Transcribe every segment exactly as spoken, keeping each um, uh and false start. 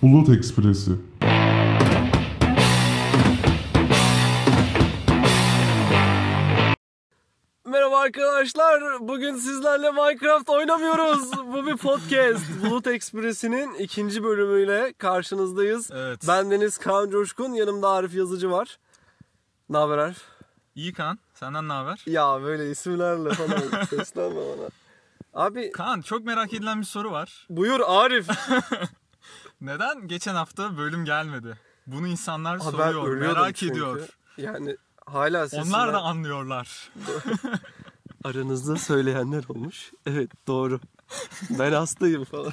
Bulut Ekspresi. Merhaba arkadaşlar. Bugün sizlerle Minecraft oynamıyoruz. Bu bir podcast. Bulut Ekspresi'nin ikinci bölümüyle karşınızdayız. Evet. Ben Deniz Kaan Coşkun. Yanımda Arif Yazıcı var. Ne haber Arif? İyi Kaan. Senden ne haber? Ya böyle isimlerle falan seslenme bana. Abi Kaan, çok merak edilen bir soru var. buyur Arif. Neden geçen hafta bölüm gelmedi? Bunu insanlar Abi ben soruyor, ölüyordum merak çünkü. ediyor. Yani hala sesimden... Onlar da anlıyorlar. Aranızda söyleyenler olmuş. Evet doğru. Ben hastayım falan.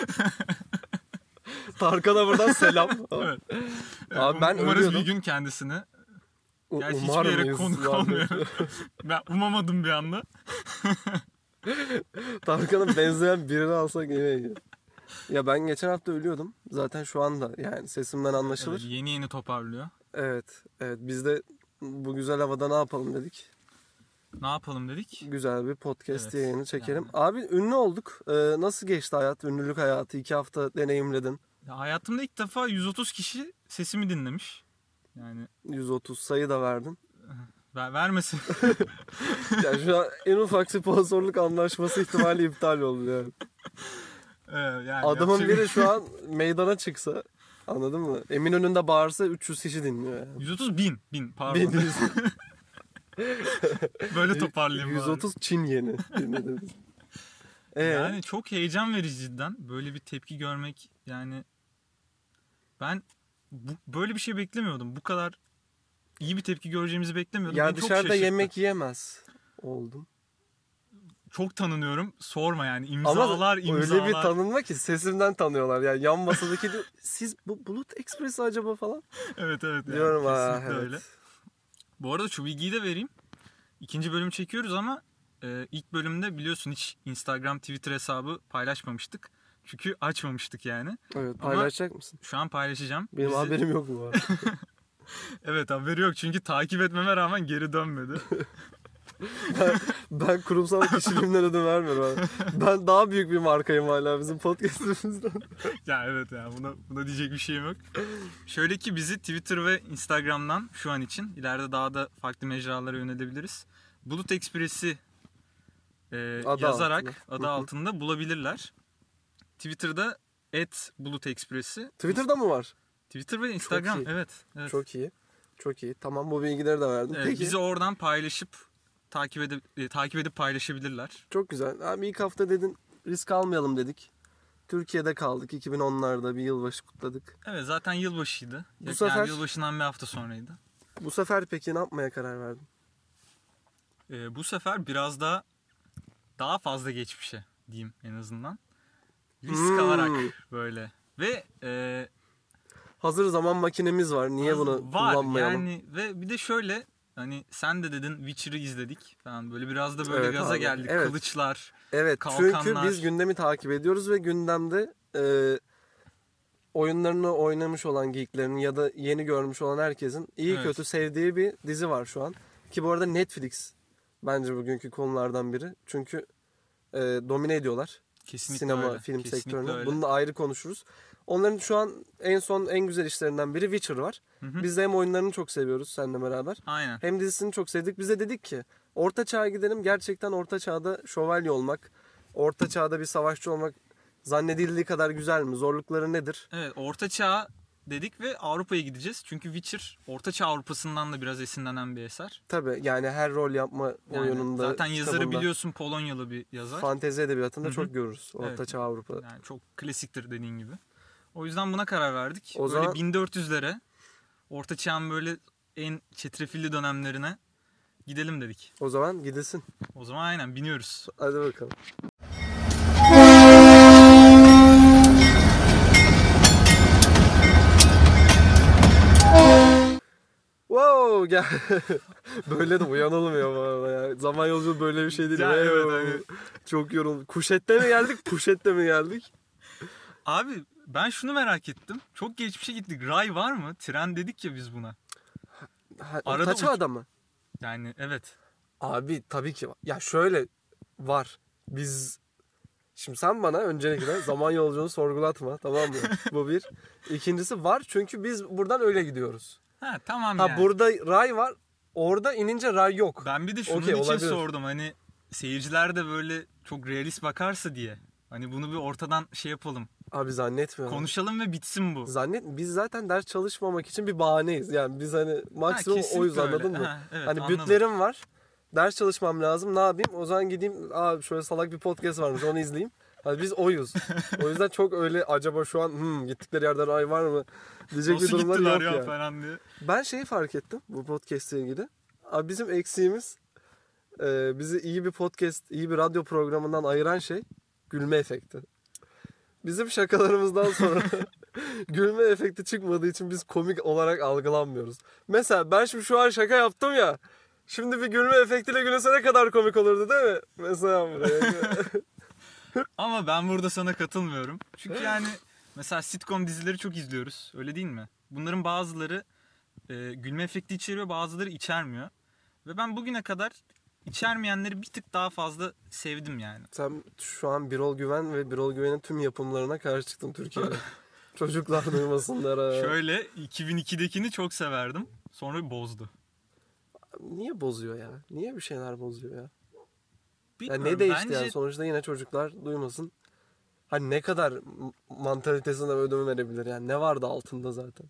Tarkan'a buradan selam. Evet. Abi ben Umarız ölüyordum. bir gün kendisini. U- Gerçi Umar hiçbir yere mıyız? konuk Yani- olmuyor. Ben umamadım bir anda. Tarkan'a benzeyen birini alsak yemeğe. Ya ben geçen hafta ölüyordum. Zaten şu anda yani sesimden anlaşılır. Evet, yeni yeni toparlıyor. Evet. Evet biz de bu güzel havada ne yapalım dedik. Ne yapalım dedik? Güzel bir podcast Evet, yayını çekelim. yani. Abi ünlü olduk. Ee, nasıl geçti hayat? Ünlülük hayatı. iki hafta deneyimledin. Ya, hayatımda ilk defa yüz otuz kişi sesimi dinlemiş. Yani yüz otuz sayı da verdin. ver, vermesin. Ya şu an en ufak sponsorluk anlaşması ihtimali iptal oldu yani. Ee, yani Adamın yapacak- biri şu an meydana çıksa, anladın mı? Eminönü'nde bağırsa üç yüz kişi dinliyor yani. yüz otuz bin. Bin pardon. bin yüz Böyle toparlayayım yüz otuz Çin yeni dinledi. Ee, Yani çok heyecan verici cidden. Böyle bir tepki görmek yani ben bu, böyle bir şey beklemiyordum. Bu kadar iyi bir tepki göreceğimizi beklemiyordum. ya Beni çok dışarıda şaşırttı. yemek yiyemez oldum. Çok tanınıyorum. Sorma yani. Ama İmzalar imzalar. öyle bir tanınma ki sesimden tanıyorlar. Yani yan masadaki diyor, siz bu Bulut Ekspresi acaba falan. Evet evet. Yani, Diyorum ha kesinlikle evet. öyle. Bu arada şu bilgiyi de vereyim. İkinci bölüm çekiyoruz ama e, ilk bölümde biliyorsun hiç Instagram, Twitter hesabı paylaşmamıştık. Çünkü açmamıştık yani. Evet Ama- paylaşacak mısın? Şu an paylaşacağım. Benim Bizi- haberim yok bu arada. Evet haberi yok çünkü takip etmeme rağmen geri dönmedi. Ben kurumsal kişiliğimden ödün vermiyorum abi. Ben daha büyük bir markayım hala bizim podcast'ımızdan. Ya evet ya buna, buna diyecek bir şeyim yok. Şöyle ki bizi Twitter ve Instagram'dan şu an için ileride daha da farklı mecralara yönelebiliriz. Bulut Ekspresi e, Adı yazarak altında. adı Hı hı. altında bulabilirler. Twitter'da et Bulut Ekspresi. Twitter'da mı var? Twitter ve Instagram iyi. evet. evet. Çok iyi. Çok iyi. Tamam bu bilgileri de verdim. Evet, Peki. bizi oradan paylaşıp takip edip e, takip edip paylaşabilirler. Çok güzel. Abi ilk hafta dedin risk almayalım dedik. Türkiye'de kaldık. iki bin onlarda bir yılbaşı kutladık. Evet zaten yılbaşıydı. Bu Yani sefer- yılbaşından bir hafta sonraydı. Bu sefer peki ne yapmaya karar verdin? Ee, bu sefer biraz da daha fazla geçmişe diyeyim en azından. Risk Hmm. alarak böyle. Ve e, Hazır zaman makinemiz var. Niye bunu var kullanmayalım? yani ve bir de şöyle hani sen de dedin Witcher'ı izledik falan böyle biraz da böyle Evet gaza abi, geldik. evet. Kılıçlar. Evet çünkü kalkanlar. biz gündemi takip ediyoruz ve gündemde e, oyunlarını oynamış olan geeklerin ya da yeni görmüş olan herkesin iyi Evet. kötü sevdiği bir dizi var şu an. Ki bu arada Netflix bence bugünkü konulardan biri. Çünkü e, domine ediyorlar Kesinlikle sinema, öyle. film Kesinlikle sektörünü. öyle. Bunu da ayrı konuşuruz. Onların şu an en son en güzel işlerinden biri Witcher var. Hı hı. Biz de hem oyunlarını çok seviyoruz seninle beraber. Aynen. Hem dizisini çok sevdik. Biz de dedik ki Orta Çağ'a gidelim. Gerçekten Orta Çağ'da şövalye olmak, Orta Çağ'da bir savaşçı olmak zannedildiği kadar güzel mi? Zorlukları nedir? Evet Orta Çağ dedik ve Avrupa'ya gideceğiz. Çünkü Witcher Orta Çağ Avrupa'sından da biraz esinlenen bir eser. Tabii yani her rol yapma Yani oyununda, zaten yazarı kitabında, biliyorsun Polonyalı bir yazar. fantezi edebiyatında Hı hı. çok görürüz Orta Evet. Çağ Avrupa. Yani çok klasiktir dediğin gibi. O yüzden buna karar verdik. O böyle zaman- bin dört yüzlere Orta Çağ'ın böyle en çetrefilli dönemlerine gidelim dedik. O zaman gidesin. O zaman aynen biniyoruz. Hadi bakalım. Wow gel. Böyle de uyanılmıyor bu arada ya. Zaman yolculuğu böyle bir şey değil. Ya evet, Wow. hani- Çok yoruldum. Kuşette mi geldik, puşette mi geldik? Abi ben şunu merak ettim. Çok geçmişe gittik. Ray var mı? Tren dedik ya biz buna. Ha, Arada Orta Çağ'da mı? Yani evet. Abi tabii ki var. Ya şöyle var. Biz Şimdi sen bana öncelikle zaman yolculuğunu sorgulatma, tamam mı? Bu bir. İkincisi var çünkü biz buradan öyle gidiyoruz. Ha tamam Ha yani. burada ray var. Orada inince ray yok. Ben bir de şunun Okey, için olabilir. sordum. Hani seyirciler de böyle çok realist bakarsa diye. Hani bunu bir ortadan şey yapalım. Abi zannetmiyorum. Konuşalım ve bitsin bu. Zannet biz zaten ders çalışmamak için bir bahaneyiz. Yani biz hani maksimum Ha, kesinlikle oyuz, anladın öyle. mı? Ha, evet, hani anladım. bütlerim var. Ders çalışmam lazım. Ne yapayım? O zaman gideyim. Aa şöyle salak bir podcast varmış, onu izleyeyim. Hani biz oyuz. O yüzden çok öyle acaba şu an hmm, gittikleri yerden ay var mı diyecek Nasıl bir durumlar gittiler yok ya yani. falan diye. Ben şeyi fark ettim bu podcast'le ilgili. Abi bizim eksiğimiz e, bizi iyi bir podcast, iyi bir radyo programından ayıran şey gülme efekti. Bizim şakalarımızdan sonra gülme efekti çıkmadığı için biz komik olarak algılanmıyoruz. Mesela ben şimdi şu an şaka yaptım ya. Şimdi bir gülme efektiyle gülse ne kadar komik olurdu değil mi? Mesela buraya. Ama ben burada sana katılmıyorum. Çünkü yani mesela sitcom dizileri çok izliyoruz. Öyle değil mi? Bunların bazıları e, gülme efekti içeriyor, bazıları içermiyor. Ve ben bugüne kadar içermeyenleri bir tık daha fazla sevdim yani. Sen şu an Birol Güven ve Birol Güven'in tüm yapımlarına karşı çıktın Türkiye'de. Çocuklar duymasınlar ha. Şöyle iki bin ikidekini çok severdim. Sonra bozdu. Niye bozuyor ya? Niye bir şeyler bozuyor ya? Ya Bilmiyorum, ne değişti bence... yani? Sonuçta yine çocuklar duymasın. Hani ne kadar m- mantalitesine ödün verebilir yani? Ne vardı altında zaten?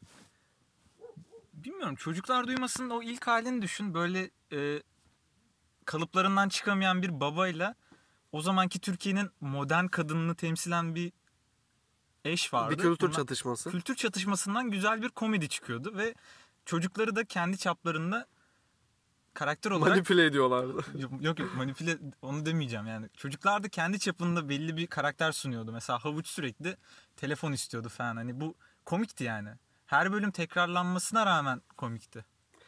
Bilmiyorum, çocuklar duymasın, o ilk halini düşün. Böyle e, kalıplarından çıkamayan bir babayla o zamanki Türkiye'nin modern kadınını temsilen bir eş vardı. Bir kültür Bunlar- çatışması. Kültür çatışmasından güzel bir komedi çıkıyordu ve çocukları da kendi çaplarında karakter olarak... Manipüle ediyorlardı. Yok yok yok, manipüle onu demeyeceğim yani. Çocuklar da kendi çapında belli bir karakter sunuyordu. Mesela Havuç sürekli telefon istiyordu falan. Hani bu komikti yani. Her bölüm tekrarlanmasına rağmen komikti.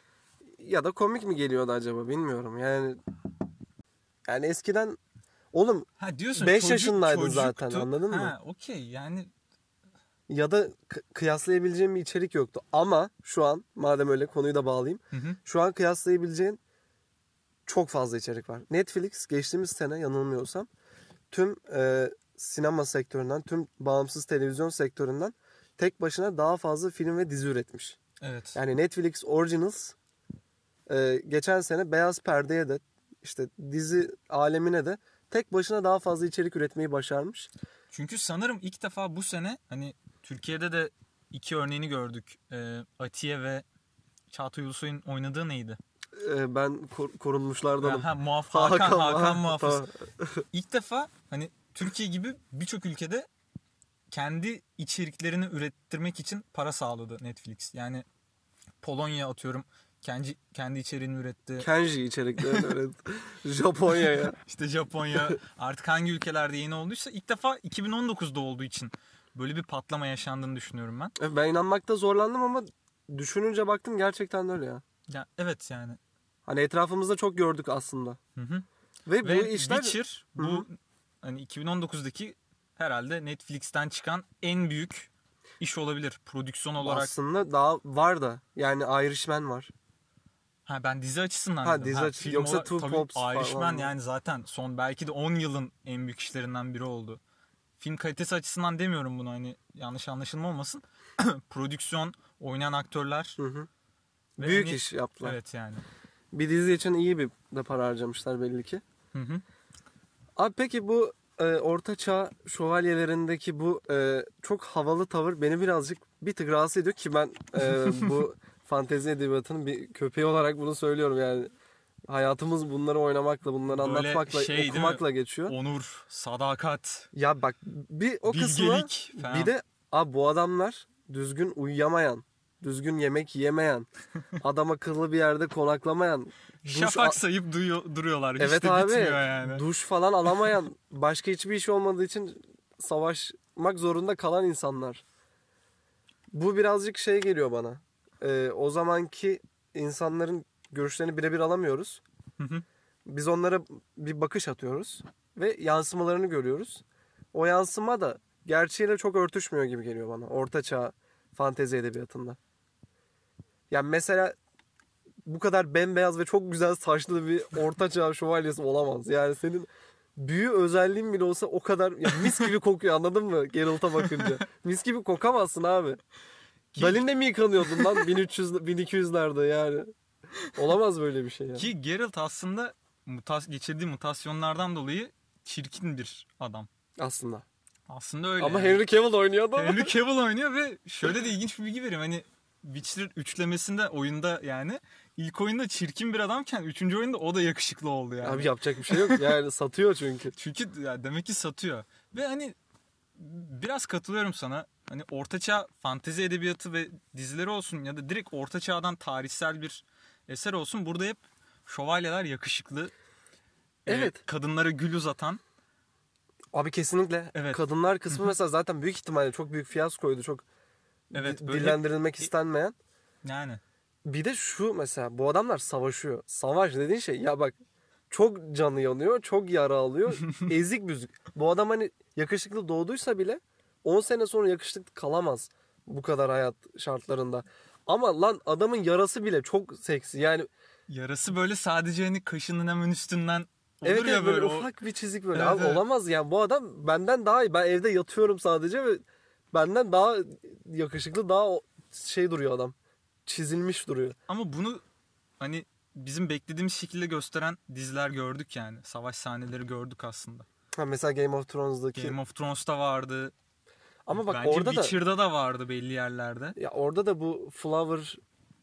Ya da komik mi geliyordu acaba bilmiyorum. Yani yani eskiden oğlum Ha diyorsun beş çocuk- yaşındaydın çocuktu. zaten, anladın mı? Ha okey yani ya da k- kıyaslayabileceğim bir içerik yoktu. Ama şu an madem öyle konuyu da bağlayayım. hı hı. Şu an kıyaslayabileceğin çok fazla içerik var. Netflix geçtiğimiz sene yanılmıyorsam tüm e, sinema sektöründen, tüm bağımsız televizyon sektöründen tek başına daha fazla film ve dizi üretmiş. Evet. Yani Netflix Originals e, geçen sene Beyaz Perde'ye de işte dizi alemine de tek başına daha fazla içerik üretmeyi başarmış. Çünkü sanırım ilk defa bu sene hani Türkiye'de de iki örneğini gördük. Ee, Atiye ve Çağatay Ulusoy'un oynadığı neydi? E, ben kor- korunmuşlardanım. Ha, muaf Hakan, Hakan, ha, Muhafız. tamam. İlk defa hani Türkiye gibi birçok ülkede kendi içeriklerini ürettirmek için para sağladı Netflix. Yani Polonya atıyorum kendi kendi içeriğini üretti. Kenji içeriklerini üretti. Japonya'ya. İşte Japonya artık hangi ülkelerde yeni olduysa ilk defa iki bin on dokuzda olduğu için böyle bir patlama yaşandığını düşünüyorum ben. Ben inanmakta zorlandım ama düşününce baktım gerçekten öyle ya. Ya evet yani. Hani etrafımızda çok gördük aslında. Hı hı. Ve, Ve bu işler Witcher Hı hı. bu hani iki bin on dokuzdaki herhalde Netflix'ten çıkan en büyük iş olabilir prodüksiyon olarak. aslında daha var da. Yani Irishman var. Ha ben dizi açısından Ha, dedim. dizi açı- film yoksa olarak- Two tabii Popes Irishman falan. yani zaten son belki de on yılın en büyük işlerinden biri oldu. Film kalitesi açısından demiyorum bunu, hani yanlış anlaşılma olmasın. Prodüksiyon, oynayan aktörler. Hı hı. ve Büyük hani- iş yaptılar. Evet yani. Bir dizi için iyi bir de para harcamışlar belli ki. Hı hı. Abi peki bu e, Orta Çağ şövalyelerindeki bu e, çok havalı tavır beni birazcık bir tık rahatsız ediyor ki ben e, bu fantezi edebiyatının bir köpeği olarak bunu söylüyorum yani. Hayatımız bunları oynamakla, bunları Böyle anlatmakla, şey değil mi? okumakla geçiyor. Onur, sadakat, Ya bak bir o kısmı bilgelik falan. bir de abi bu adamlar düzgün uyuyamayan, düzgün yemek yemeyen, adam akıllı bir yerde konaklamayan, duş şafak a- sayıp duruyor, duruyorlar. Hiç evet de abi bitmiyor yani. duş falan alamayan, başka hiçbir iş olmadığı için savaşmak zorunda kalan insanlar. Bu birazcık şey geliyor bana. Ee, o zamanki insanların görüşlerini birebir alamıyoruz. Hı hı. Biz onlara bir bakış atıyoruz ve yansımalarını görüyoruz. O yansıma da gerçeğiyle çok örtüşmüyor gibi geliyor bana Orta Çağ fantezi edebiyatında. Yani mesela bu kadar bembeyaz ve çok güzel saçlı bir Orta Çağ şövalyesi olamaz. Yani senin büyü özelliğim bile olsa o kadar ya mis gibi kokuyor, anladın mı Geralt'a bakınca? Mis gibi kokamazsın abi. Ki- Dalin'le mi yıkanıyordun lan bin üç yüz bin iki yüzlerde yani? Olamaz böyle bir şey ya. Ki Geralt aslında mutas geçirdiği mutasyonlardan dolayı çirkin bir adam. Aslında. Aslında öyle. Ama yani. Henry Cavill oynuyordu. Henry Cavill oynuyor ve şöyle de ilginç bir bilgi vereyim. Hani Witcher üçlemesinde oyunda yani ilk oyunda çirkin bir adamken üçüncü oyunda o da yakışıklı oldu yani. Abi yapacak bir şey yok. Yani satıyor çünkü. Çünkü ya demek ki satıyor. Ve hani biraz katılıyorum sana. Hani ortaçağ fantezi edebiyatı ve dizileri olsun ya da direkt orta çağdan tarihsel bir eser olsun. Burada hep şövalyeler yakışıklı. e, Evet. kadınlara gül uzatan. Abi kesinlikle. Evet. Kadınlar kısmı mesela zaten büyük ihtimalle çok büyük fiyaskoydu. Çok Evet, di- böyle- dillendirilmek istenmeyen. Yani. Bir de şu mesela bu adamlar savaşıyor. Savaş dediğin şey ya bak çok canı yanıyor, çok yara alıyor. Ezik büzük. Bu adam hani yakışıklı doğduysa bile on sene sonra yakışıklı kalamaz bu kadar hayat şartlarında. Ama lan adamın yarası bile çok seksi. Yani Yarası böyle sadece hani kaşının hemen üstünden olur evet, ya evet böyle, böyle. o- ufak bir çizik böyle. Evet, Abi evet. olamaz yani bu adam benden daha iyi. Ben evde yatıyorum sadece ve benden daha yakışıklı, daha o- şey duruyor adam. Çizilmiş duruyor. Ama bunu hani bizim beklediğimiz şekilde gösteren diziler gördük yani. Savaş sahneleri gördük aslında. Ha mesela Game of Thrones'daki Game of Thrones'ta vardı. ama bak Bence orada da Witcher'da da vardı belli yerlerde. ya orada da bu Flower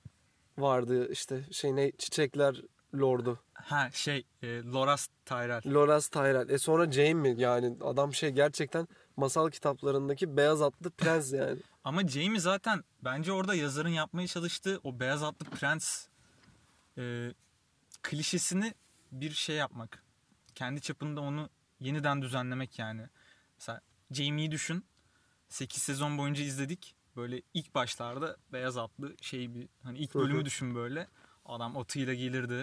vardı işte şey ne çiçekler lordu. Ha şey e, Loras Tyrell. Loras Tyrell. E sonra Jaime yani adam şey gerçekten masal kitaplarındaki beyaz atlı prens yani. Ama Jaime zaten bence orada yazarın yapmaya çalıştığı o beyaz atlı prens e, klişesini bir şey yapmak. Kendi çapında onu yeniden düzenlemek yani. Mesela Jaime'yi düşün. sekiz sezon boyunca izledik. Böyle ilk başlarda beyaz atlı şey bir hani ilk Hı hı. bölümü düşün böyle. Adam atıyla gelirdi.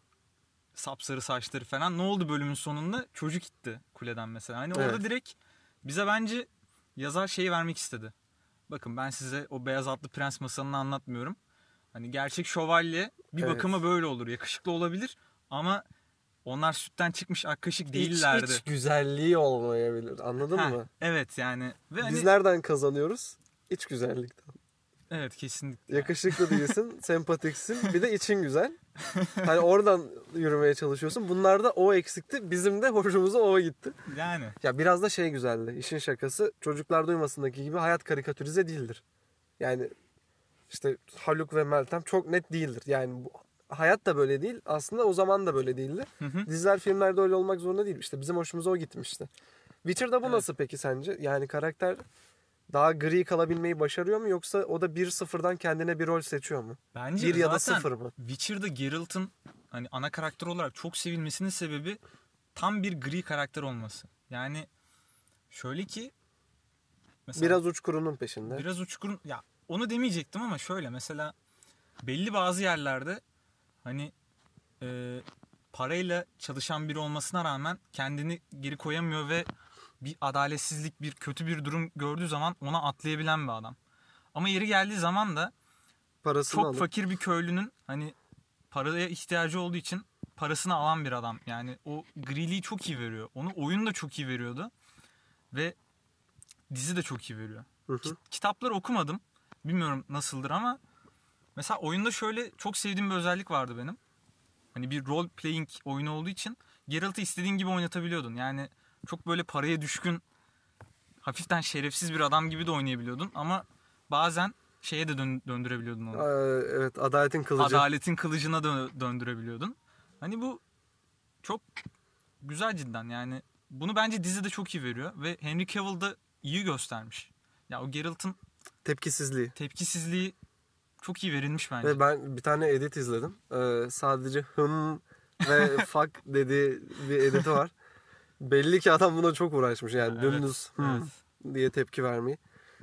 Sapsarı saçları falan. Ne oldu bölümün sonunda? Çocuk gitti kuleden mesela. Hani orada Evet. direkt bize bence yazar şeyi vermek istedi. Bakın ben size o beyaz atlı prens masalını anlatmıyorum. Hani gerçek şövalye bir Evet. bakıma böyle olur. Yakışıklı olabilir ama onlar sütten çıkmış ak kaşık değillerdi. İç, iç güzelliği olmayabilir. Anladın Heh, mı? evet yani. Ve hani Biz nereden kazanıyoruz? İç güzellikten. evet kesinlikle. Yakışıklı değilsin, sempatiksin. Bir de için güzel. Hani oradan yürümeye çalışıyorsun. Bunlar da o eksikti. Bizim de hoşumuza o gitti. Yani Ya biraz da şey güzeldi. İşin şakası çocuklar duymasındaki gibi hayat karikatürize değildir. Yani işte Haluk ve Meltem çok net değildir. Yani bu, hayat da böyle değil. Aslında o zaman da böyle değildi. Hı hı. Diziler, filmlerde öyle olmak zorunda değil. İşte bizim hoşumuza o gitmişti. Witcher'da bu Evet. nasıl peki sence? Yani karakter daha gri kalabilmeyi başarıyor mu yoksa o da bir sıfırdan kendine bir rol seçiyor mu? bence Bir ya da zaten sıfır mı? Witcher'da Geralt'ın hani ana karakter olarak çok sevilmesinin sebebi tam bir gri karakter olması. Yani şöyle ki mesela Biraz uçkurunun peşinde. biraz uçkurun ya onu demeyecektim ama şöyle mesela belli bazı yerlerde hani e, parayla çalışan biri olmasına rağmen kendini geri koyamıyor ve bir adaletsizlik, bir kötü bir durum gördüğü zaman ona atlayabilen bir adam. Ama yeri geldiği zaman da Parasını çok alıp. fakir bir köylünün hani paraya ihtiyacı olduğu için parasını alan bir adam. Yani o griliği çok iyi veriyor. Onu oyun da çok iyi veriyordu. Ve dizi de çok iyi veriyor. Hı hı. Ki- kitapları okumadım. Bilmiyorum nasıldır ama mesela oyunda şöyle çok sevdiğim bir özellik vardı benim. Hani bir role playing oyunu olduğu için Geralt'ı istediğin gibi oynatabiliyordun. Yani çok böyle paraya düşkün, hafiften şerefsiz bir adam gibi de oynayabiliyordun ama bazen şeye de dön- döndürebiliyordun onu. Ee, evet, adaletin kılıcı. Adaletin kılıcına dö- döndürebiliyordun. Hani bu çok güzel cidden yani. Bunu bence dizide çok iyi veriyor ve Henry Cavill da iyi göstermiş. Ya o Geralt'ın Tepkisizliği. tepkisizliği çok iyi verilmiş bence. Ve ben bir tane edit izledim. Ee, sadece hım ve fuck dediği bir editi var. Belli ki adam buna çok uğraşmış yani. Evet, Dümdüz hım evet. diye tepki vermeyi.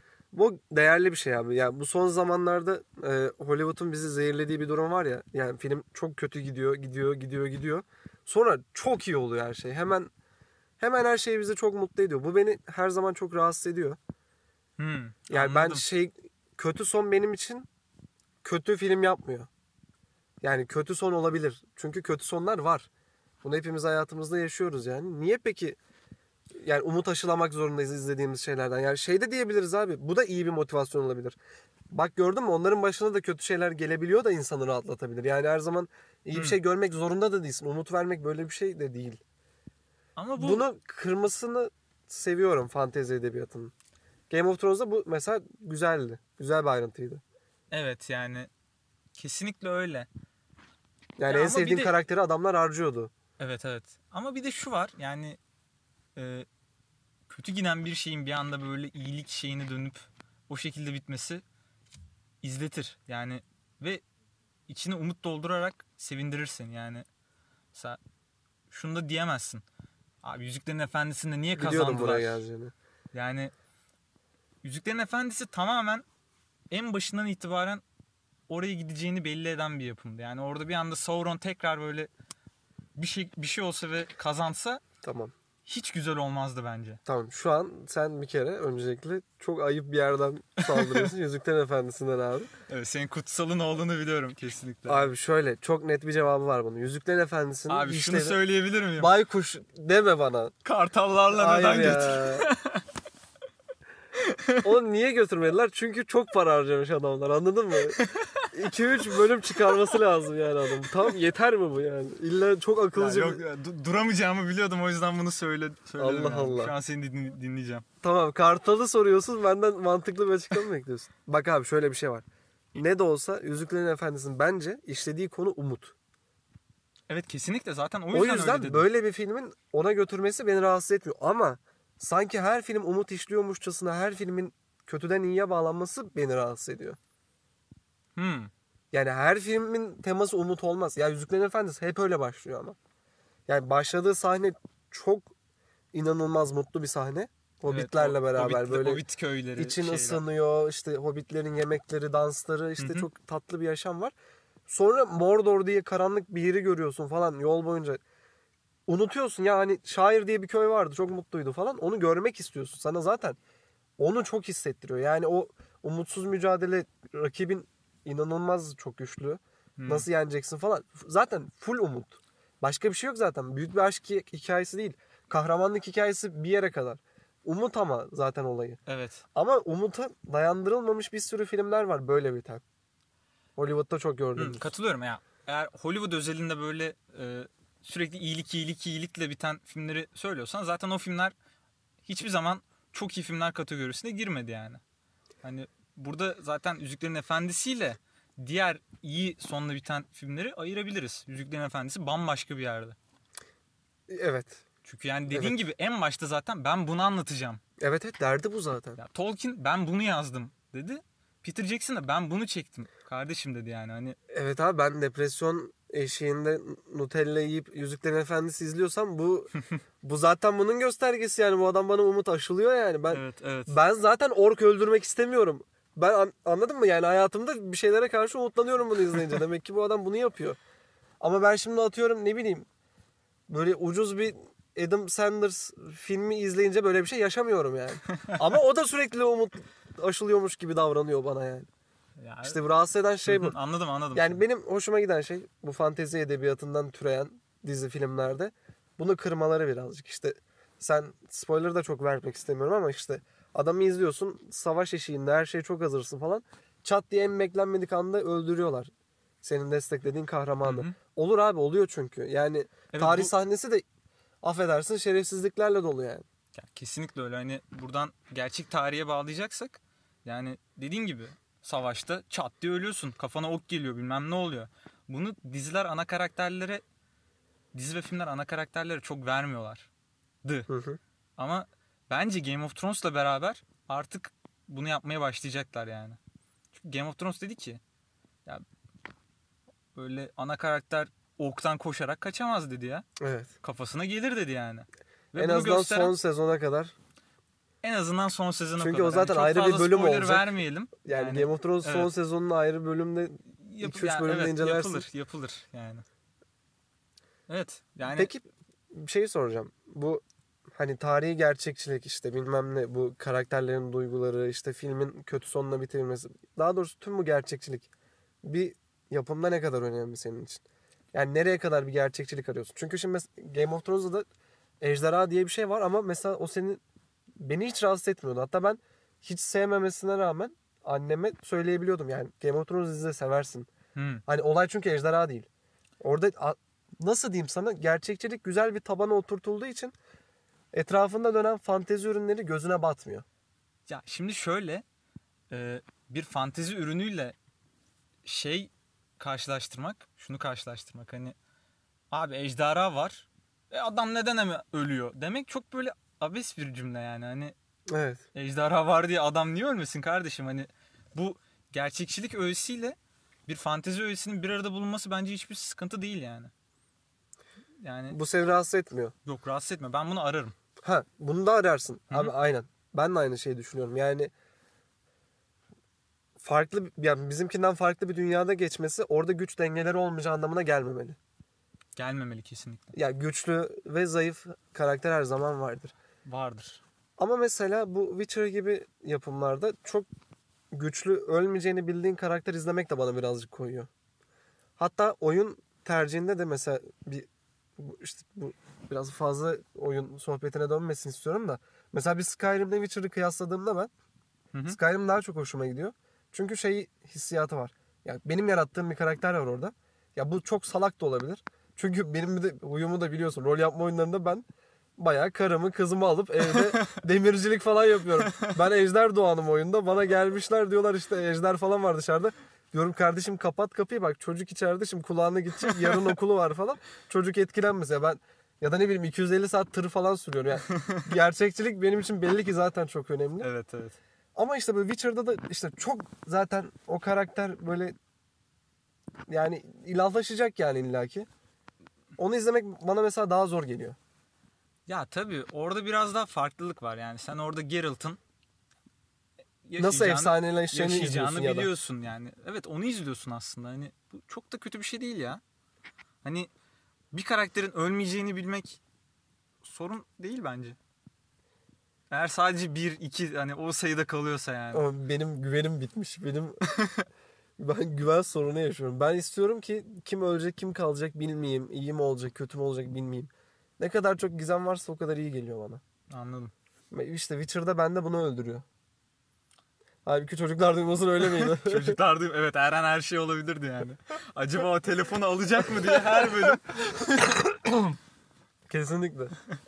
Bu değerli bir şey abi. Yani bu son zamanlarda e, Hollywood'un bizi zehirlediği bir durum var ya. Yani film çok kötü gidiyor, gidiyor, gidiyor, gidiyor. Sonra çok iyi oluyor her şey. Hemen hemen her şey bizi çok mutlu ediyor. Bu beni her zaman çok rahatsız ediyor. Hmm, Yani ben anladım. şey kötü son benim için kötü film yapmıyor. Yani kötü son olabilir. Çünkü kötü sonlar var. Bunu hepimiz hayatımızda yaşıyoruz yani. Niye peki yani umut aşılamak zorundayız izlediğimiz şeylerden? Yani şey de diyebiliriz abi. Bu da iyi bir motivasyon olabilir. Bak gördün mü, onların başına da kötü şeyler gelebiliyor da insanı rahatlatabilir. Yani her zaman iyi bir Hı. şey görmek zorunda da değilsin. Umut vermek böyle bir şey de değil. Ama bu Bunu kırmasını seviyorum fantezi edebiyatının. Game of Thrones'da bu mesela güzeldi. Güzel bir ayrıntıydı. evet yani kesinlikle öyle. Yani Ya en ama sevdiğim bir de- karakteri adamlar harcıyordu. Evet evet. Ama bir de şu var yani e, kötü giden bir şeyin bir anda böyle iyilik şeyine dönüp o şekilde bitmesi izletir. Yani ve içine umut doldurarak sevindirirsin yani. Mesela şunu da diyemezsin. Abi Yüzüklerin Efendisi'nde niye Biliyordum kazandılar? buraya geleceğini. Yani Yüzüklerin Efendisi tamamen en başından itibaren oraya gideceğini belli eden bir yapımdı. Yani orada bir anda Sauron tekrar böyle bir şey bir şey olsa ve kazansa Tamam. hiç güzel olmazdı bence. Tamam. Şu an sen bir kere öncelikle çok ayıp bir yerden saldırıyorsun. Yüzüklerin Efendisi'nden abi. Evet, senin kutsalın olduğunu biliyorum kesinlikle. Abi şöyle çok net bir cevabı var bunun. Yüzüklerin Efendisi'nin Abi şunu işleri- söyleyebilir miyim? Baykuş deme bana. Kartallarla neden Hayır götür? ya. Onu niye götürmediler? Çünkü çok para harcamış adamlar, anladın mı? iki üç bölüm çıkarması lazım yani adam. Tamam, yeter mi bu yani? İlla çok Ya akıllıca. yok ya, du- duramayacağımı biliyordum, o yüzden bunu söyle söyledim. Allah yani. Allah. Şu an seni din- dinleyeceğim. Tamam, Kartal'ı soruyorsun, benden mantıklı bir açıklama bekliyorsun. Bak abi şöyle bir şey var. Ne de olsa Yüzüklerin Efendisi'nin bence işlediği konu umut. Evet kesinlikle, zaten o O yüzden, yüzden öyle dedim. böyle bir filmin ona götürmesi beni rahatsız etmiyor. Ama sanki her film umut işliyormuşçasına her filmin kötüden iyiye bağlanması beni rahatsız ediyor. Hmm. Yani her filmin teması umut olmaz. Ya Yüzüklerin Efendisi hep öyle başlıyor ama. Yani başladığı sahne çok inanılmaz mutlu bir sahne. Hobbitlerle Evet, o- beraber Hobbit- böyle Hobbit köyleri, için şeyler. ısınıyor. İşte Hobbitlerin yemekleri, dansları, işte Hı hı. çok tatlı bir yaşam var. Sonra Mordor diye karanlık bir yeri görüyorsun falan yol boyunca. Unutuyorsun ya, hani Şair diye bir köy vardı, çok mutluydu falan. Onu görmek istiyorsun. Sana zaten onu çok hissettiriyor. Yani o umutsuz mücadele, rakibin inanılmaz çok güçlü. Hmm. Nasıl yeneceksin falan. Zaten full umut. Başka bir şey yok zaten. Büyük bir aşk hi- hikayesi değil. Kahramanlık hikayesi bir yere kadar. Umut ama zaten olayı. Evet. Ama umuta dayandırılmamış bir sürü filmler var böyle biten. Hollywood'da çok Hmm, gördüğümüz. katılıyorum ya. Eğer Hollywood özelinde böyle e, sürekli iyilik iyilik iyilikle biten filmleri söylüyorsan, zaten o filmler hiçbir zaman çok iyi filmler kategorisine girmedi yani. Hani burada zaten Yüzüklerin Efendisi'yle diğer iyi sonla biten filmleri ayırabiliriz. Yüzüklerin Efendisi bambaşka bir yerde. Evet. Çünkü yani dediğin Evet. gibi en başta zaten ben bunu anlatacağım. Evet evet, derdi bu zaten. Ya Tolkien ben bunu yazdım dedi. Peter Jackson da ben bunu çektim kardeşim dedi yani. Hani Evet abi, ben depresyon eşiğinde Nutella yiyip Yüzüklerin Efendisi izliyorsam bu bu zaten bunun göstergesi yani. Bu adam bana umut aşılıyor yani. Ben evet evet. ben zaten ork öldürmek istemiyorum. Ben an- anladın mı yani, hayatımda bir şeylere karşı umutlanıyorum bunu izleyince. Demek ki bu adam bunu yapıyor. Ama ben şimdi atıyorum, ne bileyim, böyle ucuz bir Adam Sanders filmi izleyince böyle bir şey yaşamıyorum yani. Ama o da sürekli umut aşılıyormuş gibi davranıyor bana yani. Ya, İşte bu rahatsız eden şey bu. anladım anladım. Yani benim hoşuma giden şey bu fantezi edebiyatından türeyen dizi filmlerde bunu kırmaları birazcık. İşte sen, spoiler da çok vermek istemiyorum ama işte adamı izliyorsun, savaş eşiğinde her şey çok hazırsın falan. Çat diye en beklenmedik anda öldürüyorlar senin desteklediğin kahramanı. Hı hı. Olur abi, oluyor çünkü. Yani Evet, tarih bu- sahnesi de affedersin şerefsizliklerle dolu yani. Ya kesinlikle öyle. Hani buradan gerçek tarihe bağlayacaksak, yani dediğin gibi savaşta çat diye ölüyorsun. Kafana ok geliyor, bilmem ne oluyor. Bunu diziler ana karakterlere, dizi ve filmler ana karakterlere çok vermiyorlar. Dı. Hı hı. Ama bence Game of Thrones'la beraber artık bunu yapmaya başlayacaklar yani. Çünkü Game of Thrones dedi ki ya böyle ana karakter oktan koşarak kaçamaz dedi ya. Evet. Kafasına gelir dedi yani. Ve En bunu azından gösteren- son sezona kadar. En azından son sezona Çünkü kadar. o zaten çok ayrı bir fazla bölüm spoiler olacak. vermeyelim. Yani, Game of Thrones son evet. sezonunu ayrı bölümde Yap- iki üç yani bölümde evet, incelersin. Yapılır, yapılır yani. Evet, yani Peki bir şey soracağım. Bu hani tarihi gerçekçilik, işte bilmem ne, bu karakterlerin duyguları, işte filmin kötü sonla bitirilmesi. Daha doğrusu tüm bu gerçekçilik bir yapımda ne kadar önemli senin için? Yani nereye kadar bir gerçekçilik arıyorsun? Çünkü şimdi mes- Game of Thrones'da da ejderha diye bir şey var ama mesela o senin beni hiç rahatsız etmiyordu. Hatta ben hiç sevmemesine rağmen anneme söyleyebiliyordum yani Game of Thrones izle seversin. Hmm. Hani olay çünkü ejderha değil. Orada a- nasıl diyeyim sana gerçekçilik güzel bir tabana oturtulduğu için etrafında dönen fantezi ürünleri gözüne batmıyor. Ya şimdi şöyle e, bir fantezi ürünüyle şey karşılaştırmak, şunu karşılaştırmak hani abi ejderha var e adam neden hemen ölüyor demek çok böyle abes bir cümle yani hani Evet. ejderha var diye adam niye ölmesin kardeşim hani bu gerçekçilik öğesiyle bir fantezi öğesinin bir arada bulunması bence hiçbir sıkıntı değil yani. Yani Bu seni rahatsız etmiyor. yok rahatsız etme ben bunu ararım. Ha, bunu da ararsın. Hı hı. Abi aynen. Ben de aynı şeyi düşünüyorum. Yani farklı yani bizimkinden farklı bir dünyada geçmesi orada güç dengeleri olmayacağı anlamına gelmemeli. Gelmemeli kesinlikle. Ya güçlü ve zayıf karakter her zaman vardır. Vardır. Ama mesela bu Witcher gibi yapımlarda çok güçlü ölmeyeceğini bildiğin karakter izlemek de bana birazcık koyuyor. Hatta oyun tercihinde de mesela bir bu işte bu biraz fazla oyun sohbetine dönmesin istiyorum da mesela bir Skyrim'le Witcher'ı kıyasladığımda ben Hı hı. Skyrim daha çok hoşuma gidiyor. Çünkü şey hissiyatı var. Yani benim yarattığım bir karakter var orada. Ya bu çok salak da olabilir. Çünkü benim bir de huyumu da biliyorsun. Rol yapma oyunlarında ben bayağı karımı kızımı alıp evde demircilik falan yapıyorum. Ben Ejder Doğan'ım oyunda. Bana gelmişler diyorlar işte Ejder falan var dışarıda. Diyorum kardeşim kapat kapıyı bak çocuk içeride şimdi kulağına gidecek yarın okulu var falan. Çocuk etkilenmez ya ben ya da ne bileyim iki yüz elli saat tır falan sürüyorum. Yani gerçekçilik benim için belli ki zaten çok önemli. Evet evet. Ama işte böyle Witcher'da da işte çok zaten o karakter böyle yani ilahlaşacak yani illaki. Onu izlemek bana mesela daha zor geliyor. Ya tabii orada biraz daha farklılık var yani sen orada Geralt'ın Nasıl yaşayacağını- efsaneleşeceğini izliyorsun yaşayacağını ya da. biliyorsun yani. Evet onu izliyorsun aslında. Hani bu çok da kötü bir şey değil ya. Hani bir karakterin ölmeyeceğini bilmek sorun değil bence. Eğer sadece bir, iki hani o sayıda kalıyorsa yani. Ama benim güvenim bitmiş. Benim ben güven sorunu yaşıyorum. Ben istiyorum ki kim ölecek kim kalacak bilmeyeyim. İyi mi olacak kötü mü olacak bilmeyeyim. Ne kadar çok gizem varsa o kadar iyi geliyor bana. Anladım. Ve İşte Witcher'da bende bunu öldürüyor. Halbuki çocuklar duymasın öyle miydi? Çocuklar duyum evet her an her şey olabilirdi yani. Acaba o telefonu alacak mı diye her bölüm. Kesinlikle.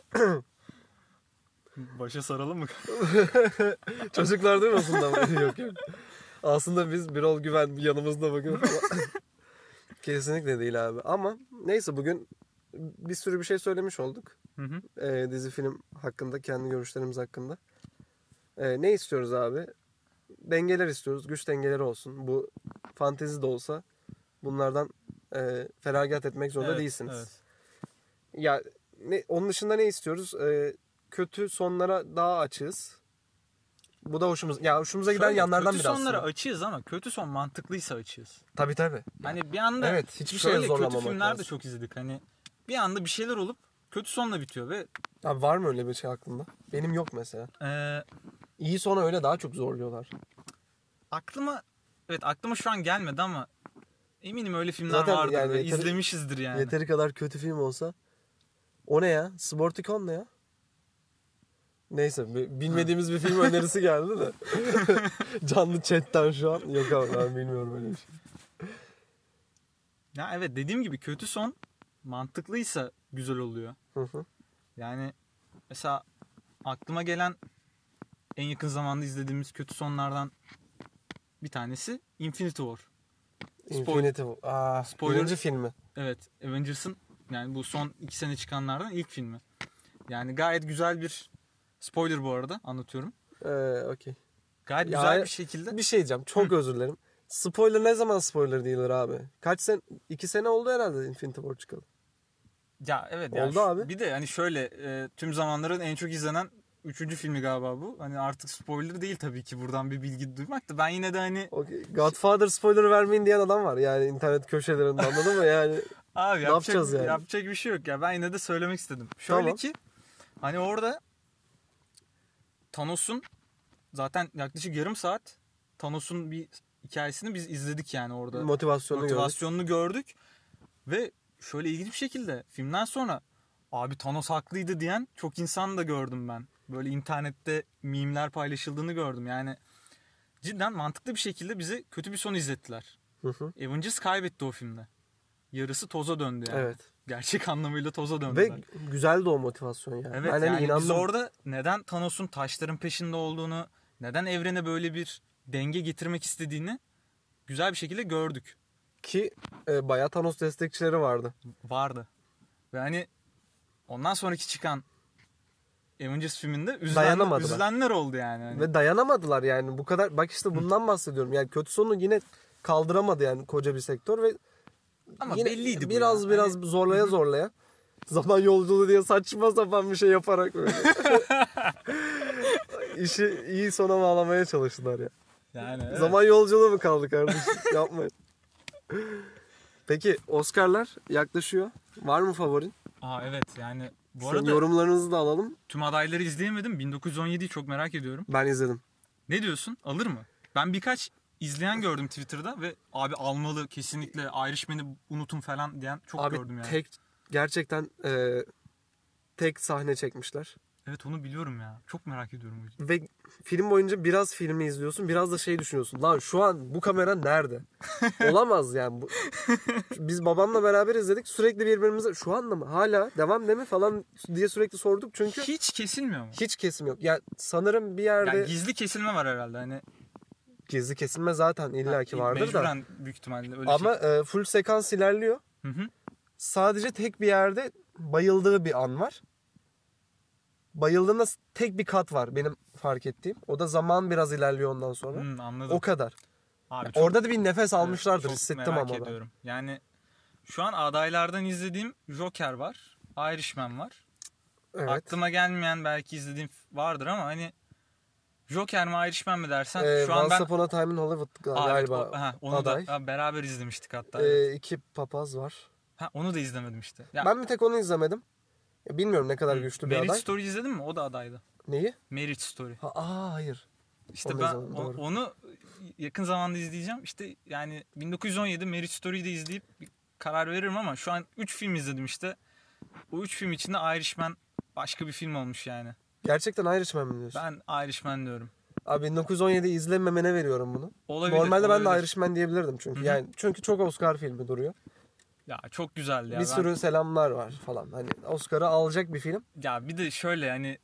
Başa saralım mı? Çocuklar duymasın da mı? Yok yok. Aslında biz Birol Güven yanımızda bakın falan. Kesinlikle değil abi. Ama neyse bugün bir sürü bir şey söylemiş olduk. Hı hı. Ee, dizi film hakkında, kendi görüşlerimiz hakkında. Ee, ne istiyoruz abi? Dengeler istiyoruz. Güç dengeleri olsun. Bu fantezi de olsa bunlardan e, feragat etmek zorunda Evet, değilsiniz. evet. Ya ne, onun dışında ne istiyoruz? Ee, kötü sonlara daha açığız. Bu da hoşumuz. Ya hoşumuza giden Şöyle, yanlardan kötü biri sonlara aslında. açığız ama kötü son mantıklıysa açığız. Tabii tabii. Hani bir anda Evet, hiçbir şeye şöyle kötü zorlamamak filmler de lazım. çok izledik. Hani bir anda bir şeyler olup kötü sonla bitiyor ve Abi var mı öyle bir şey aklında? Benim yok mesela. e, İyi sona öyle daha çok zorluyorlar. aklıma evet aklıma şu an gelmedi ama eminim öyle filmler Zaten vardır yani ve yeteri- izlemişizdir yani. Yeteri kadar kötü film olsa. O ne ya? Sportikon ne ya? Neyse bi- bilmediğimiz bir film önerisi geldi de. Canlı chatten şu an. Yok abi ben bilmiyorum öyle bir şey. Ya evet dediğim gibi kötü son mantıklıysa güzel oluyor. Hı hı. Yani mesela aklıma gelen en yakın zamanda izlediğimiz kötü sonlardan bir tanesi Infinity War. Infinity War. Aa, Spoiler- birinci filmi. Evet, Avengers'ın yani bu son iki sene çıkanlardan ilk filmi. Yani gayet güzel bir spoiler bu arada anlatıyorum. Ee, okey. Gayet Ya, güzel bir şekilde. Bir şey diyeceğim. Çok özür dilerim. Spoiler ne zaman spoiler değildir abi? Kaç sene? iki sene oldu herhalde Infinity War çıkalı. Ya evet yani Oldu şu- abi. bir de hani şöyle e, tüm zamanların en çok izlenen üçüncü filmi galiba bu. Hani artık spoiler değil tabii ki buradan bir bilgi duymak da ben yine de hani Okey. Godfather spoiler vermeyin diyen adam var yani internet köşelerinde anladın mı yani? abi Ne yapacak, yapacağız yani? yapacak bir şey yok ya ben yine de söylemek istedim. Şöyle Tamam. ki hani orada Thanos'un zaten yaklaşık yarım saat Thanos'un bir hikayesini biz izledik yani orada. Motivasyonu gördük. Motivasyonunu gördük ve şöyle ilginç bir şekilde filmden sonra abi Thanos haklıydı diyen çok insan da gördüm ben. Böyle internette mimler paylaşıldığını gördüm. Yani cidden mantıklı bir şekilde bize kötü bir son izlettiler. Hı hı. Avengers kaybetti o filmde. Yarısı toza döndü yani. Evet. Gerçek anlamıyla toza döndüler. Ve güzeldi o motivasyon yani. Evet ben hani yani biz inandım. orada neden Thanos'un taşların peşinde olduğunu, neden evrene böyle bir denge getirmek istediğini güzel bir şekilde gördük. Ki e, bayağı Thanos destekçileri vardı. Vardı. Ve hani ondan sonraki çıkan Avengers filminde üzülen, Dayanamadılar. üzülenler oldu yani. Hani Ve dayanamadılar yani. Bu kadar, bak işte bundan bahsediyorum. Yani kötü sonu yine kaldıramadı yani koca bir sektör ve ama yine belliydi bu biraz ya. biraz Hani zorlaya zorlaya zaman yolculuğu diye saçma sapan bir şey yaparak böyle işi iyi sona bağlamaya çalıştılar ya. yani evet. Zaman yolculuğu mu kaldı kardeşim? Yapmayın. Peki Oscar'lar yaklaşıyor. Var mı favorin? Aa evet yani bu Senin arada yorumlarınızı da alalım. tüm adayları izleyemedim. bin dokuz yüz on yediyi çok merak ediyorum. Ben izledim. Ne diyorsun? Alır mı? Ben birkaç izleyen gördüm Twitter'da ve abi almalı kesinlikle Irishman'i unutun falan diyen çok Abi gördüm yani. tek gerçekten e, tek sahne çekmişler. Evet onu biliyorum ya. Çok merak ediyorum o yüzden. Ve film boyunca biraz filmi izliyorsun, biraz da şey düşünüyorsun. Lan şu an bu kamera nerede? Olamaz yani. Bu... Biz babamla beraber izledik. Sürekli birbirimize şu anda mı? Hala devam değil mi falan diye sürekli sorduk. Çünkü Hiç kesilmiyor mu? hiç kesim yok. Yani sanırım bir yerde Yani gizli kesilme var herhalde hani. gizli kesilme zaten illaki Ha, vardır da. mecburen büyük ihtimalle öyle Ama şey. e, full sekans ilerliyor. Hı hı. Sadece tek bir yerde bayıldığı bir an var. Bayıldığında tek bir kat var benim fark ettiğim. O da zaman biraz ilerliyor ondan sonra. Hmm, anladım. O kadar. Abi Ya çok- orada da bir nefes almışlardır, çok hissettim merak ama ben. ediyorum. Yani şu an adaylardan izlediğim Joker var. Irishman var. Evet. Aklıma gelmeyen belki izlediğim vardır ama hani Joker mi Irishman mi dersen Ee, şu an Once ben Upon a Time in Hollywood Aa, evet, galiba o- ha, onu aday. da ha, beraber izlemiştik hatta. Ee, evet. iki papaz var. Ha, onu da izlemedim işte. Ya, Ben bir tek onu izlemedim. Ya bilmiyorum ne kadar hı, güçlü bir Marriage aday. Story izledin mi? O da adaydı. Neyi? Marriage Story. Ha, aa hayır. İşte Onu da ben izlemedim, o- doğru. onu yakın zamanda izleyeceğim. İşte yani bin dokuz yüz on yedi Marriage Story'yi de izleyip bir karar veririm ama şu an üç film izledim işte. O üç film içinde Irishman başka bir film olmuş yani. Gerçekten Irishman mi diyorsun? Ben Irishman diyorum. Abi bin dokuz yüz on yedi izlememene veriyorum bunu. Olabilir. Normalde ben de olabilir. Irishman diyebilirdim çünkü. Hı hı. Yani çünkü çok Oscar filmi duruyor. Ya çok güzeldi ya. bir Ben- sürü selamlar var falan. Hani Oscar'ı alacak bir film. Ya bir de şöyle yani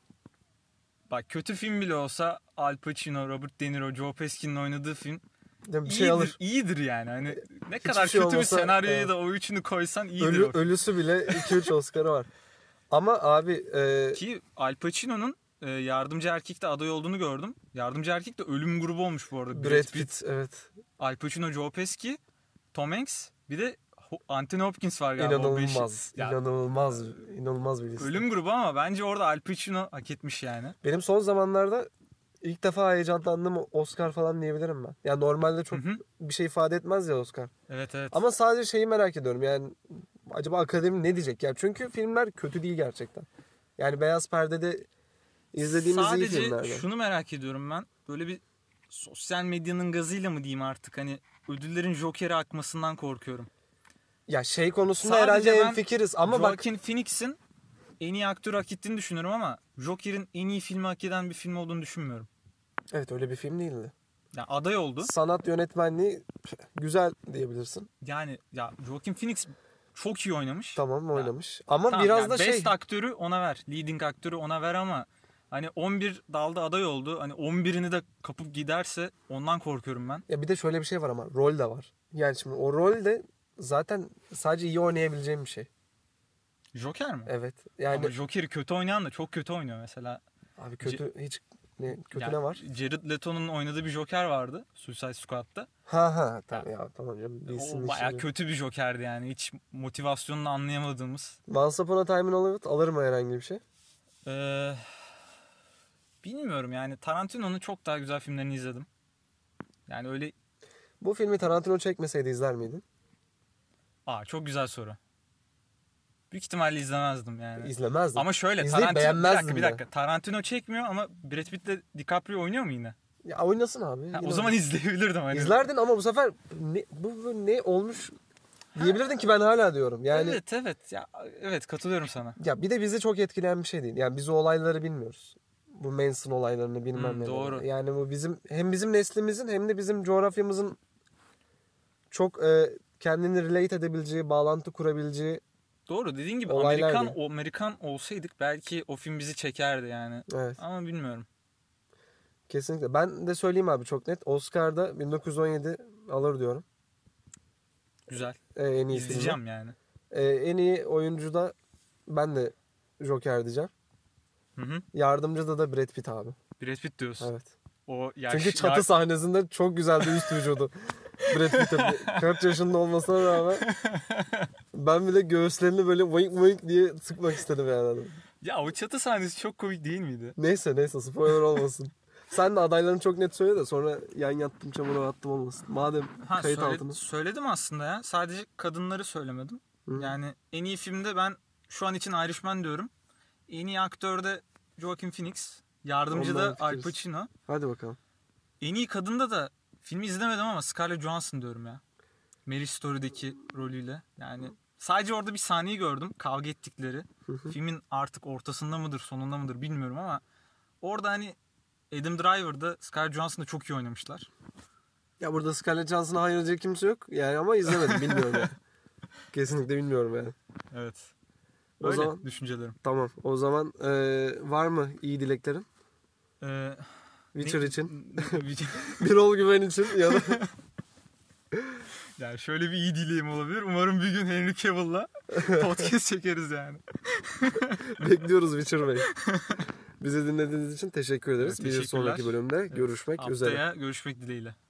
bak kötü film bile olsa Al Pacino, Robert De Niro, Joe Pesci'nin oynadığı film Değil mi? Bir iyidir, şey alır. iyidir yani. Hani ne Hiçbir kadar şey kötü olmasa, bir senaryoya evet. da o üçünü koysan iyidir. Ölü, o. ölüsü bile iki üç Oscar'ı var. Ama abi e, Ki Al Pacino'nun e, yardımcı erkekte aday olduğunu gördüm. Yardımcı erkek de ölüm grubu olmuş bu arada. Brad Pitt evet. Al Pacino, Joe Pesci, Tom Hanks bir de Ho- Anthony Hopkins var galiba. o beşi. İnanılmaz. Ya, inanılmaz. inanılmaz bir liste. ölüm grubu ama bence orada Al Pacino hak etmiş yani. Benim son zamanlarda ilk defa heyecanlandığım Oscar falan diyebilirim ben. Yani normalde çok Hı hı. bir şey ifade etmez ya Oscar. Evet evet. Ama sadece şeyi merak ediyorum. Yani acaba akademi ne diyecek? Yani çünkü filmler kötü değil gerçekten. Yani Beyaz Perde'de izlediğimiz iyi Sadece filmlerdi. şunu merak ediyorum ben. Böyle bir sosyal medyanın gazıyla mı diyeyim artık hani ödüllerin Joker'e akmasından korkuyorum. Ya şey konusunda Sadece herhalde ben hemfikiriz ama bak Joaquin Phoenix'in en iyi aktör hak ettiğini düşünüyorum ama Joker'in en iyi filmi hak eden bir film olduğunu düşünmüyorum. evet öyle bir film değildi. Yani aday oldu. Sanat yönetmenliği güzel diyebilirsin. Yani ya Joaquin Phoenix çok iyi oynamış. Tamam oynamış. Ama Tamam, biraz yani da şey best aktörü ona ver. Leading aktörü ona ver ama hani on bir dalda aday oldu. Hani on birini de kapıp giderse ondan korkuyorum ben. ya bir de şöyle bir şey var ama rol de var. Yani şimdi o rol de zaten sadece iyi oynayabileceğim bir şey. Joker mi? Evet. Yani Ama Joker'i kötü oynayan da çok kötü oynuyor mesela. abi kötü hiç ne kötü Yani ne var? Jared Leto'nun oynadığı bir Joker vardı Suicide Squad'da. Ha ha tamam ya tamam canım. Bilsin O bayağı işini. kötü bir Joker'di yani. Hiç motivasyonunu anlayamadığımız. Once Upon a Time in Hollywood alır mı herhangi bir şey? Ee, bilmiyorum yani Tarantino'nun çok daha güzel filmlerini izledim. Yani öyle Bu filmi Tarantino çekmeseydi izler miydin? aa çok güzel soru. Büyük ihtimalle izlemezdim yani. İzlemezdim. Ama şöyle İzleyip Tarantino bir beğenmezdim dakika bir de. dakika. Tarantino çekmiyor ama Brad Pitt'le DiCaprio oynuyor mu yine? Ya oynasın abi. Ha, yine o zaman izleyebilirdim hani. İzlerdin ama bu sefer ne, bu, bu ne olmuş Diyebilirdin ki ben hala diyorum. Yani Evet evet ya evet katılıyorum sana. ya bir de bizi çok etkileyen bir şey değil. Yani biz o olayları bilmiyoruz. Bu Manson olaylarını bilmem Hmm, ne. doğru. Yani bu bizim hem bizim neslimizin hem de bizim coğrafyamızın çok e, kendini relate edebileceği, bağlantı kurabileceği. Doğru dediğin gibi Olaylar Amerikan değil. o Amerikan olsaydık belki o film bizi çekerdi yani. Evet. Ama bilmiyorum. Kesinlikle. Ben de söyleyeyim abi çok net. Oscar'da bin dokuz yüz on yedi alır diyorum. Güzel. E, en iyi filmi. İzleyeceğim yani. E, en iyi oyuncu da ben de Joker diyeceğim. Hı hı. Yardımcı da Brad Pitt abi. Brad Pitt diyorsun. Evet. O yaş, Çünkü çatı yaş- sahnesinde çok güzeldi üst vücudu. Brad Pitt'in kaç yaşında olmasına rağmen ben bile göğüslerini böyle wink wink diye sıkmak istedim yani adamı. Ya o çatı sahnesi çok komik değil miydi? Neyse neyse spoiler olmasın. Sen de adaylarını çok net söyle de sonra yan yattım çamura attım olmasın. Madem Ha, kayıt söyle- altına. söyledim aslında ya. Sadece kadınları söylemedim. Hı. Yani en iyi filmde ben şu an için Irishman diyorum. En iyi aktörde Joaquin Phoenix. Yardımcı Ondan da Al fikiriz. Pacino. Hadi bakalım. En iyi kadında da filmi izlemedim ama Scarlett Johansson diyorum ya. Marriage Story'deki rolüyle. Yani sadece orada bir sahneyi gördüm. Kavga ettikleri. Filmin artık ortasında mıdır sonunda mıdır bilmiyorum ama orada hani Adam Driver'da Scarlett Johansson'da çok iyi oynamışlar. Ya burada Scarlett Johansson'a hayır diyecek kimse yok. Yani ama izlemedim bilmiyorum yani. Kesinlikle bilmiyorum yani. Evet. O Öyle zaman- düşüncelerim. Tamam o zaman e, var mı iyi dileklerin? Ee, Witcher ne- için. ne- Birol Güven için ya da Yani şöyle bir iyi dileğim olabilir. Umarım bir gün Henry Cavill'la podcast çekeriz yani. bekliyoruz Witcher Bey. Bizi dinlediğiniz için teşekkür ederiz. Evet, Bir teşekkürler. sonraki bölümde görüşmek üzere. Haftaya görüşmek dileğiyle.